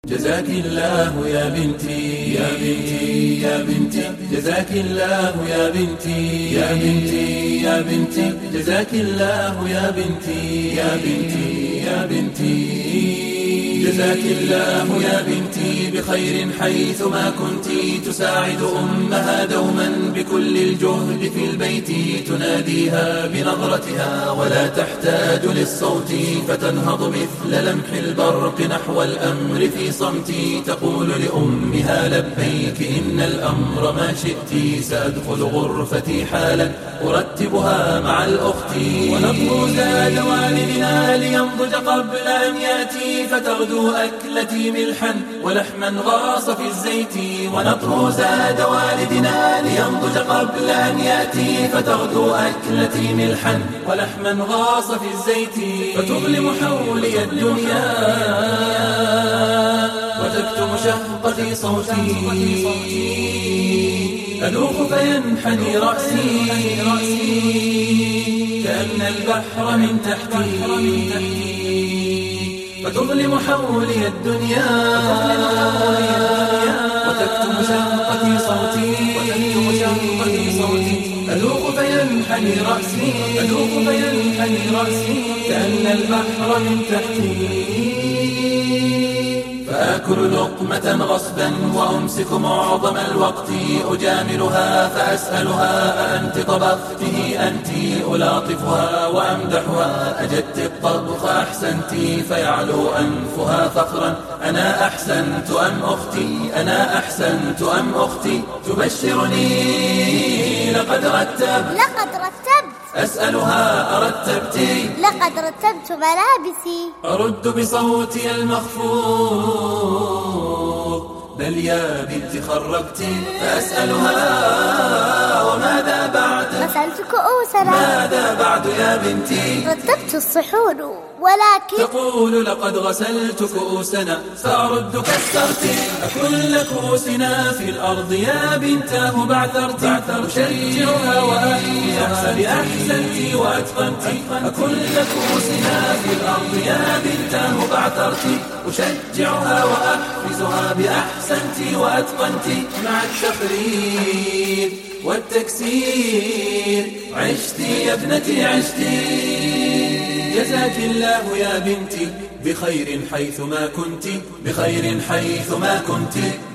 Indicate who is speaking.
Speaker 1: جزاك الله يا بنتي يا بنتي يا بنتي جزاك الله يا بنتي يا بنتي يا بنتي جزاك الله يا بنتي يا بنتي يا بنتي جزاك الله يا بنتي بخير حيثما كنت تساعد أمها دوما بكل الجهد في البيت تناديها بنظرتها ولا تحتاج للصوت فتنهض مثل لمح البرق نحو الأمر في صمت تقول لأمها لبيك إن الأمر ما شئت سأدخل غرفتي حالا أرتبها مع الأخت ونطلب زاد والدنا لينضج قبل أن يأتي فتغدو أكلتي ملحا ولحما غاص في الزيت ونطلب زاد والدنا لينضج قبل أن يأتي فتغدو أكلتي ملحا ولحما غاص في الزيت فتظلم حولي الدنيا وتكتم شهقتي صوتي أدوخ فينحني رأسي كأن البحر من تحتي فتظلم حولي الدنيا وتكتم شهقتي صوتي أدوخ فينحني رأسي كأن البحر من تحتي فآكل لقمة غصبا وأمسك معظم الوقت أجاملها فأسألها أأنت طبختي أنت ألاطفها وأمدحها أجدت الطبخ أحسنت فيعلو أنفها فخرا أنا أحسنت أم أختي أنا أحسنت أم أختي تبشرني لقد رتبت أسألها أرتبتي
Speaker 2: لقد رتبت ملابسي
Speaker 1: أرد بصوتي المخفوض بل يا بنت خربتي فأسألها وماذا بعد
Speaker 2: غسلت كؤوسنا
Speaker 1: ماذا بعد يا بنتي
Speaker 2: رتبت الصحون ولكن
Speaker 1: تقول لقد غسلت كؤوسنا فأرد كسرتي أكل كؤوسنا في الأرض يا بنتاه بعثرت أشجعها وأحفظها بأحسنت وأتقنت أكل كؤوسنا في الأرض يا بنتاه بعثرت أشجعها وأحفظها بأحسنت وأتقنت مع التقريب والتكسير عشتي يا ابنتي عشتي جزاك الله يا بنتي بخير حيثما كنت بخير حيثما كنت